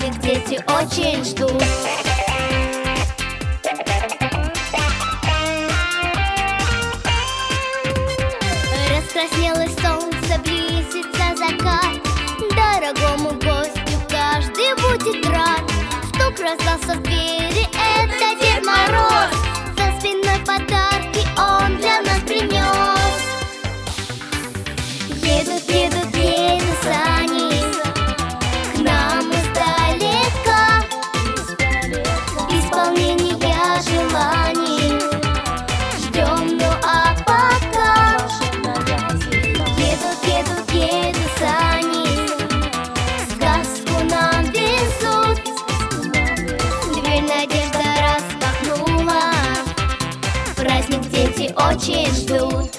Праздник дети очень ждут. Раскраснелось солнце, близится закат. Дорогому гостю каждый будет рад. Стук раздался в двери, это Дед Мороз. За спиной подарки он для нас принес. Едут, едут, едут сани к нам издалека. Исполнение желаний ждем, ну а пока едут, едут, едут сани, сказку нам везут. Дверь надежда распахнула, праздник дети очень ждут.